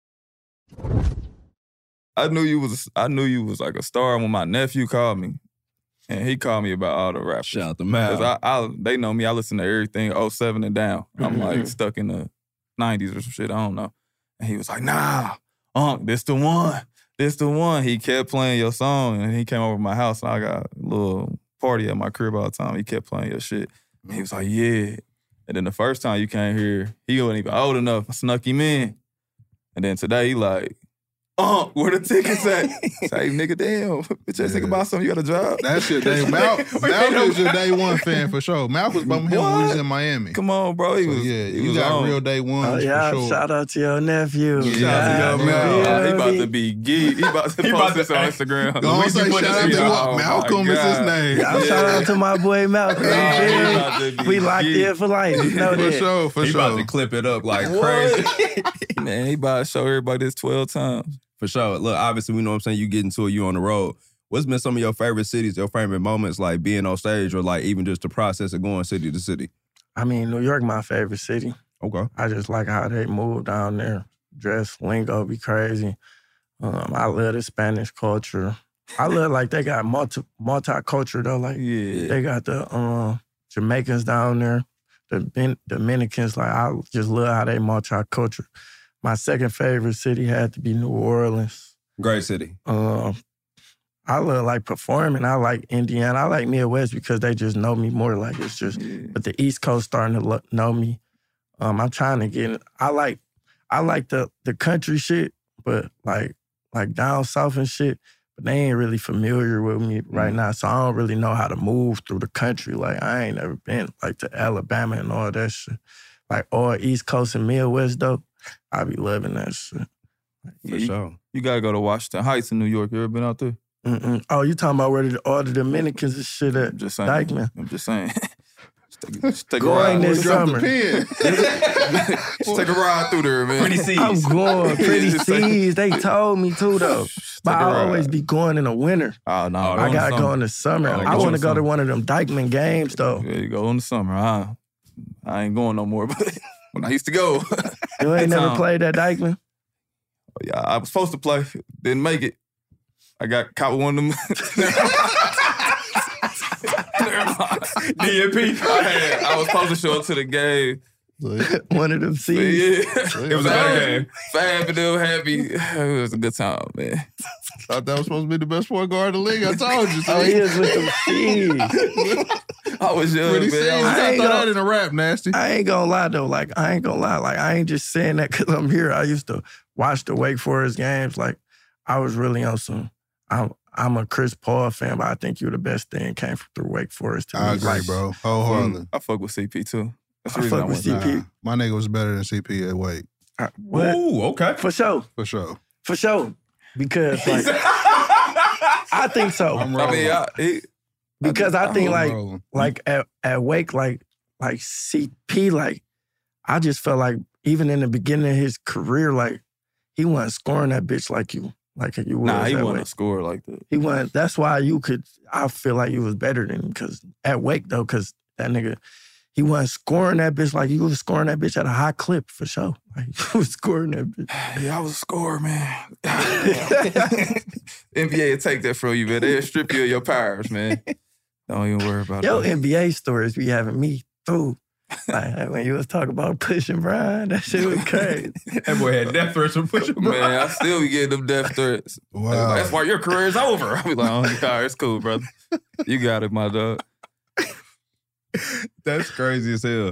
Speaker 2: I knew you was like a star when my nephew called me. And he called me about all the rappers.
Speaker 3: Shout out to Mal.
Speaker 2: Because they know me. I listen to everything 07 and down. I'm like stuck in the 90s or some shit. I don't know. And he was like, nah, this the one. This the one. He kept playing your song. And he came over to my house and I got a little party at my crib all the time. He kept playing your shit. And he was like, yeah. And then the first time you came here, he wasn't even old enough. I snuck him in. And then today he like, where the tickets at? Say, nigga, damn. Bitch, ass nigga buy something, you got a job?
Speaker 4: That's your day. Mal is your day one fan for sure. Mal was bumping him when he was in Miami.
Speaker 2: Come on, bro. He was
Speaker 4: got
Speaker 2: on.
Speaker 4: real day one
Speaker 7: Oh, yeah,
Speaker 4: for sure.
Speaker 7: shout out to your nephew.
Speaker 2: Shout out to your man. He about to be geek. He about to post this on Instagram.
Speaker 4: Go on, say shout out to Malcolm is his name.
Speaker 7: Y'all shout out to my boy Malcolm. We locked in for life. You know
Speaker 4: For
Speaker 7: that.
Speaker 4: sure, for
Speaker 3: He
Speaker 4: sure.
Speaker 3: about to clip it up like crazy.
Speaker 2: Man, he about to show everybody this 12 times.
Speaker 3: For sure. Look, obviously, we know what I'm saying. You get into it, you on the road. What's been some of your favorite cities, your favorite moments, like being on stage or like even just the process of going city to city?
Speaker 7: I mean, New York, my favorite city.
Speaker 3: Okay.
Speaker 7: I just like how they move down there. Dress, lingo be crazy. I love the Spanish culture. I love like they got multicultural though. Like they got the Jamaicans down there, the Dominicans. Like I just love how they multicultural. My second favorite city had to be New Orleans.
Speaker 3: Great city.
Speaker 7: I love like performing. I like Indiana. I like Midwest because they just know me more. Like it's just, but the East Coast starting to know me. I'm trying to get. I like the country shit, but like down south and shit. but they ain't really familiar with me right now, so I don't really know how to move through the country. Like, I ain't never been, like, to Alabama and all that shit. Like, all East Coast and Midwest, though, I be loving that shit.
Speaker 3: For sure.
Speaker 10: You gotta go to Washington Heights in New York. You ever been out there?
Speaker 7: Oh, you talking about where all the Dominicans and shit at?
Speaker 10: I'm just saying.
Speaker 7: Dykeman.
Speaker 10: I'm just saying. Just take a
Speaker 7: Going
Speaker 10: ride.
Speaker 7: this summer.
Speaker 10: Just take a ride through there, man.
Speaker 3: Pretty Seas.
Speaker 7: I'm going pretty
Speaker 10: Just take-
Speaker 7: seas. They told me to, though. But
Speaker 10: take a
Speaker 7: I
Speaker 10: ride.
Speaker 7: always be going in the winter.
Speaker 10: Oh, no.
Speaker 7: I gotta go in the summer.
Speaker 10: Oh,
Speaker 7: I
Speaker 10: go
Speaker 7: want
Speaker 10: in
Speaker 7: to
Speaker 10: the
Speaker 7: go to
Speaker 10: summer.
Speaker 7: one of them Dykeman games, though.
Speaker 10: There you go in the summer. I ain't going no more, but when I used to go.
Speaker 7: You ain't never
Speaker 10: time.
Speaker 7: played at Dykeman?
Speaker 10: Yeah, I was supposed to play. Didn't make it. I got caught with one of them. DMP. I was supposed to show up to the game.
Speaker 7: One of them
Speaker 10: Yeah.
Speaker 7: seas.
Speaker 10: It was a better game. Fab and them happy. It was a good time, man.
Speaker 4: Thought that was supposed to be the best point guard in the league. I told you.
Speaker 7: Oh, he is with them seas.
Speaker 10: I was young,
Speaker 4: Pretty
Speaker 10: man.
Speaker 4: serious.
Speaker 10: I was-
Speaker 7: I
Speaker 4: I
Speaker 7: ain't
Speaker 4: thought
Speaker 7: gonna-
Speaker 4: that in a rap, nasty.
Speaker 7: I ain't gonna lie, though. Like, I ain't gonna lie. Like, I ain't just saying that because I'm here. I used to watch the Wake Forest games. Like, I was really on some... I'm a Chris Paul fan, but I think you're the best thing came through Wake Forest to me.
Speaker 4: I agree,
Speaker 7: Like,
Speaker 4: bro. Wholeheartedly.
Speaker 10: I fuck with CP too. That's the
Speaker 7: I
Speaker 10: reason
Speaker 7: fuck with
Speaker 10: went there.
Speaker 7: CP.
Speaker 4: My nigga was better than CP at Wake.
Speaker 7: What?
Speaker 3: Ooh, okay.
Speaker 7: For sure.
Speaker 4: For sure.
Speaker 7: For sure. Because, like, I think so.
Speaker 4: I'm
Speaker 10: I
Speaker 4: rolling.
Speaker 10: mean,
Speaker 7: Because I think,
Speaker 4: I'm
Speaker 7: like,
Speaker 4: rolling.
Speaker 7: like at Wake, like CP, like, I just felt like even in the beginning of his career, like, he wasn't scoring that bitch like you was
Speaker 10: he
Speaker 7: at
Speaker 10: wasn't
Speaker 7: Wake.
Speaker 10: a scorer like that.
Speaker 7: He wasn't. That's why I feel like you was better than him. Because at Wake, though, because that nigga, he wasn't scoring that bitch like you was scoring that bitch at a high clip, for sure. Like, you was scoring that bitch.
Speaker 10: Yeah, I was a scorer, man. NBA will take that from you, man. They'll strip you of your powers, man. Don't even worry about
Speaker 7: Yo,
Speaker 10: that.
Speaker 7: NBA stories be having me through. Like, when you was talking about pushing Brian, that shit was crazy.
Speaker 3: That boy had death threats from pushing.
Speaker 10: Man, I still be getting them death threats.
Speaker 4: Wow.
Speaker 10: That's why your career's over. I be like, oh, all right, it's cool, brother. You got it, my dog.
Speaker 3: That's crazy as hell.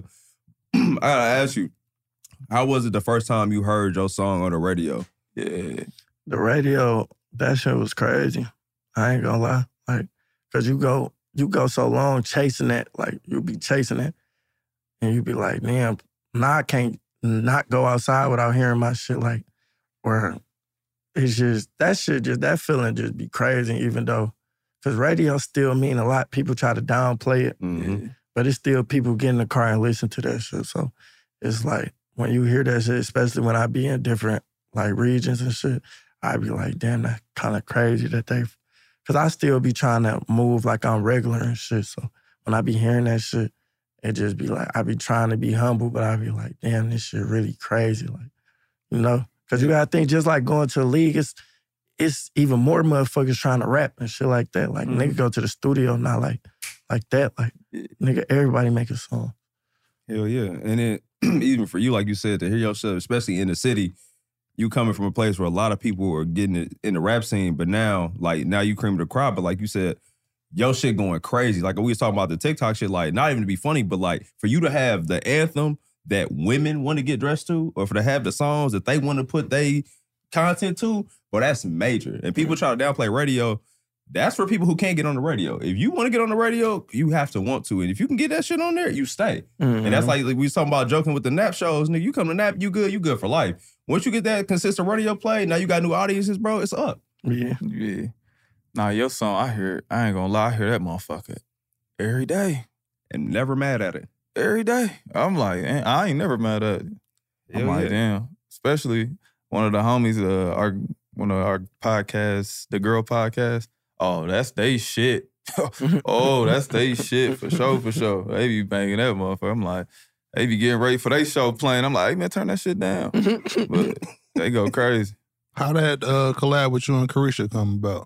Speaker 3: I gotta ask you, how was it the first time you heard your song on the radio?
Speaker 10: Yeah.
Speaker 7: The radio, that shit was crazy. I ain't gonna lie. Like, cause you go so long chasing that, like you be chasing it, and you be like, damn, now I can't not go outside without hearing my shit. Like, or it's just that feeling just be crazy. Even though, cause radio still mean a lot. People try to downplay it,
Speaker 3: Mm-hmm.
Speaker 7: but it's still people get in the car and listen to that shit. So it's like when you hear that shit, especially when I be in different like regions and shit, I be like, damn, that's kind of crazy that because I still be trying to move like I'm regular and shit. So when I be hearing that shit, it just be like, I be trying to be humble, but I be like, damn, this shit really crazy. Like, you know? Because you gotta think, just like going to the league, it's even more motherfuckers trying to rap and shit like that. Like, nigga go to the studio, not like that. Like, nigga, everybody make a song.
Speaker 3: Hell yeah. And then even for you, like you said, to hear yourself, especially in the city, you coming from a place where a lot of people are getting it in the rap scene, but now you cream of the crowd, but like you said, your shit going crazy. Like we was talking about the TikTok shit, like not even to be funny, but like for you to have the anthem that women want to get dressed to, or for to have the songs that they want to put they content to, well, that's major. And people try to downplay radio. That's for people who can't get on the radio. If you want to get on the radio, you have to want to. And if you can get that shit on there, you stay.
Speaker 7: Mm-hmm.
Speaker 3: And that's like we was talking about joking with the Nap shows. Nigga, you come to Nap, you good for life. Once you get that consistent radio play, now you got new audiences, bro, it's up.
Speaker 7: Yeah.
Speaker 10: Yeah. Nah, your song, I ain't gonna lie, I hear that motherfucker every day.
Speaker 3: And never mad at it.
Speaker 10: Every day. I'm like, I ain't never mad at it. I'm
Speaker 3: Hell
Speaker 10: like,
Speaker 3: yeah.
Speaker 10: damn. Especially one of the homies, one of our podcasts, the girl podcast. Oh, that's they shit. Oh, that's they shit for sure, for sure. They be banging that motherfucker. I'm like, they be getting ready for they show playing. I'm like, hey man, turn that shit down. But they go crazy.
Speaker 4: How that collab with you and Carisha come about?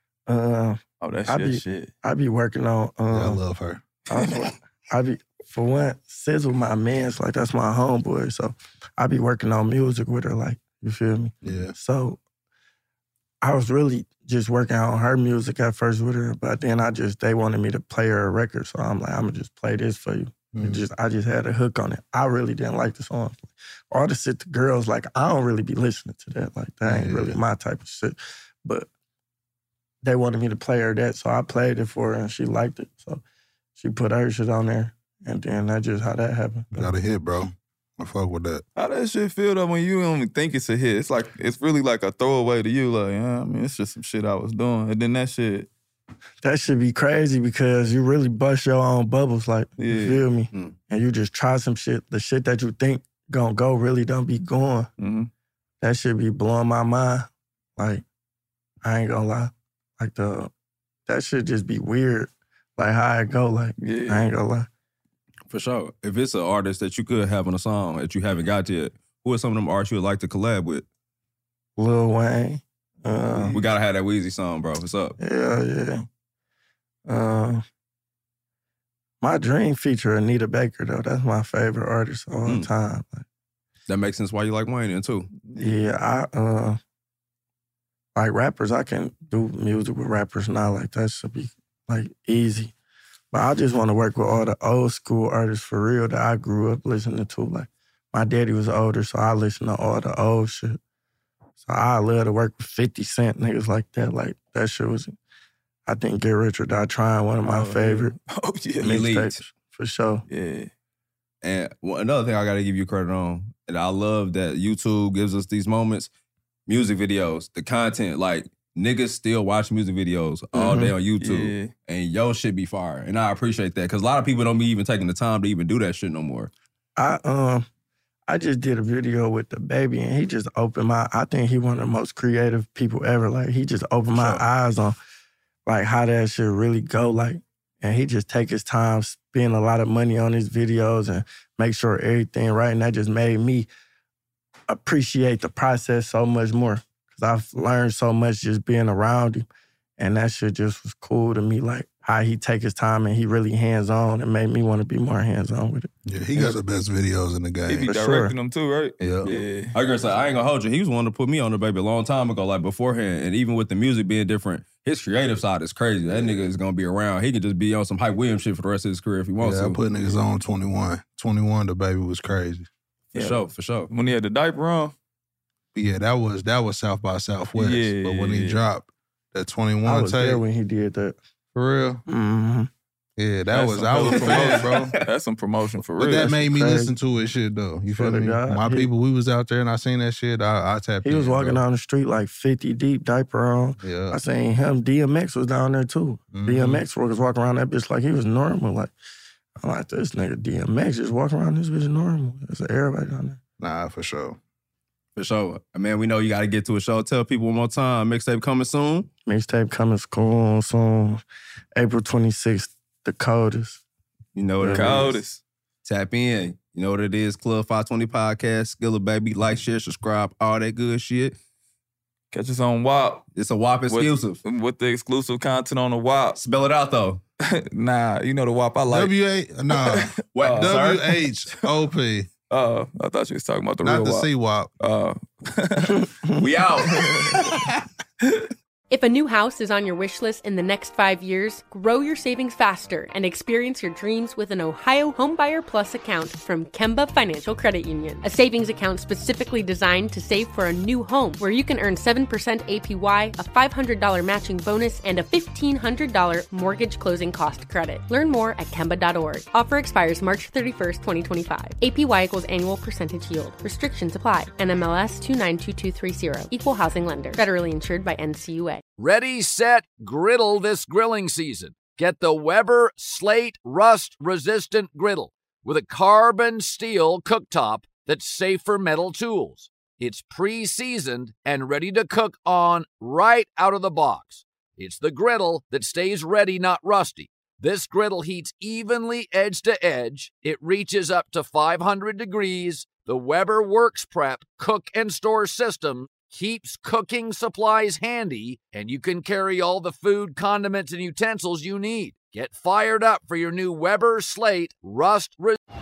Speaker 10: Oh, that's shit.
Speaker 7: I be working on.
Speaker 4: Yeah, I love her.
Speaker 7: I be, for one, Sizzle, my man's like, that's my homeboy. So I be working on music with her, like, you feel me?
Speaker 4: Yeah.
Speaker 7: So I was really just working on her music at first with her, but then they wanted me to play her a record. So I'm like, I'm gonna just play this for you. I just had a hook on it. I really didn't like the song. All the shit the girls, like, I don't really be listening to that. Like, that ain't really my type of shit. But they wanted me to play her that, so I played it for her, and she liked it. So she put her shit on there, and then that's just how that happened.
Speaker 4: Got a hit, bro. I fuck with that.
Speaker 10: How that shit feel though when you don't even think it's a hit? It's like, it's really like a throwaway to you. Like, I mean, it's just some shit I was doing. And then that shit
Speaker 7: be crazy because you really bust your own bubbles, like, you feel me?
Speaker 10: Mm.
Speaker 7: And you just try some shit. The shit that you think gonna go really don't be going.
Speaker 10: Mm-hmm.
Speaker 7: That shit be blowing my mind. Like, I ain't gonna lie. Like, that shit just be weird. Like, how it go, like, I ain't gonna lie.
Speaker 3: For sure. If it's an artist that you could have on a song that you haven't got yet, who are some of them artists you would like to collab with?
Speaker 7: Lil Wayne.
Speaker 3: We gotta have that Weezy song, bro. What's up?
Speaker 7: Yeah. My dream feature Anita Baker, though. That's my favorite artist of all time. Like,
Speaker 3: that makes sense why you like Wayne then, too.
Speaker 7: Yeah, like rappers, I can do music with rappers now. Like, that should be, like, easy. But I just want to work with all the old school artists for real that I grew up listening to. Like, my daddy was older, so I listened to all the old shit. So I love to work with 50 Cent, niggas like that. Like, that shit was, I think Get Rich or Die Trying, one of my favorite mixtapes, for sure.
Speaker 3: Yeah. And another thing I got to give you credit on, and I love that YouTube gives us these moments, music videos, the content, like, niggas still watch music videos all day on YouTube, and your shit be fire. And I appreciate that, because a lot of people don't be even taking the time to even do that shit no more.
Speaker 7: I just did a video with the baby, and he just opened I think he one of the most creative people ever. Like, he just opened my eyes on, like, how that shit really go, like, and he just take his time, spend a lot of money on his videos and make sure everything right, and that just made me appreciate the process so much more. I've learned so much just being around him, and that shit just was cool to me, like how he take his time and he really hands-on, and made me want to be more hands-on with it.
Speaker 4: Yeah, he got the best videos in the game.
Speaker 10: He be directing them too, right?
Speaker 4: Yeah.
Speaker 3: I guess I ain't gonna hold you. He was one to put me on the baby a long time ago, like beforehand, and even with the music being different, his creative side is crazy. That nigga is gonna be around. He could just be on some Hype Williams shit for the rest of his career if he wants to.
Speaker 4: I put niggas on 21. 21, the baby was crazy.
Speaker 3: For sure.
Speaker 10: When he had the diaper on.
Speaker 4: Yeah, that was South by Southwest.
Speaker 10: Yeah,
Speaker 4: but when he dropped that 21
Speaker 7: I was
Speaker 4: tape,
Speaker 7: there when he did that.
Speaker 4: For real?
Speaker 7: Mm-hmm.
Speaker 4: Yeah, I was a fan, bro.
Speaker 10: That's some promotion for real.
Speaker 4: But that made me
Speaker 7: crazy.
Speaker 4: listen to his shit, though. You feel me?
Speaker 7: God.
Speaker 4: My people, we was out there and I seen that shit. I tapped in.
Speaker 7: He was walking
Speaker 4: bro.
Speaker 7: down the street like 50 deep, diaper on.
Speaker 4: Yeah.
Speaker 7: I seen him. DMX was down there too. DMX was walking around that bitch like he was normal. Like, I'm like, this nigga DMX just walking around this bitch normal. There's everybody down there.
Speaker 4: Nah, for sure.
Speaker 3: For sure. Man, we know you got to get to a show. Tell people one more time. Mixtape coming soon.
Speaker 7: Mixtape coming soon. April 26th, the coldest.
Speaker 3: You know what it
Speaker 10: Coldest.
Speaker 3: is. Tap in. You know what it is. Club 520 Podcast. Skilla Baby. Like, share, subscribe. All that good shit.
Speaker 10: Catch us on WAP.
Speaker 3: It's a WAP exclusive.
Speaker 10: With the exclusive content on the WAP.
Speaker 3: Spell it out, though.
Speaker 10: Nah, you know the WAP I like.
Speaker 3: What?
Speaker 4: WHOP.
Speaker 10: I thought you was talking about the
Speaker 4: Not
Speaker 10: real
Speaker 4: the
Speaker 10: WAP.
Speaker 4: C-WAP.
Speaker 3: We out.
Speaker 11: If a new house is on your wish list in the next 5 years, grow your savings faster and experience your dreams with an Ohio Homebuyer Plus account from Kemba Financial Credit Union. A savings account specifically designed to save for a new home, where you can earn 7% APY, a $500 matching bonus, and a $1,500 mortgage closing cost credit. Learn more at Kemba.org. Offer expires March 31st, 2025. APY equals annual percentage yield. Restrictions apply. NMLS 292230. Equal housing lender. Federally insured by NCUA.
Speaker 12: Ready, set, griddle this grilling season. Get the Weber Slate rust-resistant griddle with a carbon steel cooktop that's safe for metal tools. It's pre-seasoned and ready to cook on right out of the box. It's the griddle that stays ready, not rusty. This griddle heats evenly edge to edge. It reaches up to 500 degrees. The Weber Works Prep cook and store system keeps cooking supplies handy, and you can carry all the food, condiments, and utensils you need. Get fired up for your new Weber Slate Rust.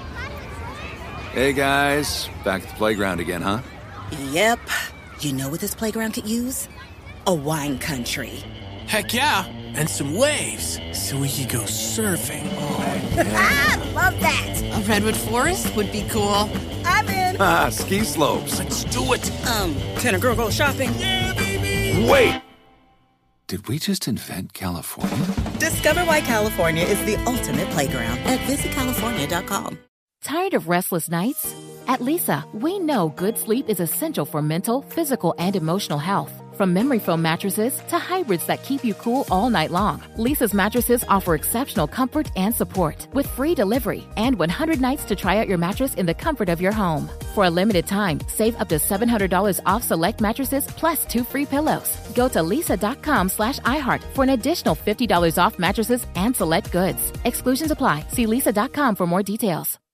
Speaker 13: Hey guys, back at the playground again, huh?
Speaker 14: Yep. You know what this playground could use? A wine country.
Speaker 15: Heck yeah, and some waves so we could go surfing. Oh,
Speaker 14: yeah. Love that.
Speaker 16: A redwood forest would be cool.
Speaker 14: I'm in.
Speaker 13: Ski slopes.
Speaker 15: Let's do it.
Speaker 14: Can a girl go shopping?
Speaker 15: Yeah, baby.
Speaker 13: Wait! Did we just invent California?
Speaker 14: Discover why California is the ultimate playground at visitcalifornia.com.
Speaker 17: Tired of restless nights? At Leesa, we know good sleep is essential for mental, physical, and emotional health. From memory foam mattresses to hybrids that keep you cool all night long, Leesa's mattresses offer exceptional comfort and support with free delivery and 100 nights to try out your mattress in the comfort of your home. For a limited time, save up to $700 off select mattresses plus 2 free pillows. Go to leesa.com/iHeart for an additional $50 off mattresses and select goods. Exclusions apply. See leesa.com for more details.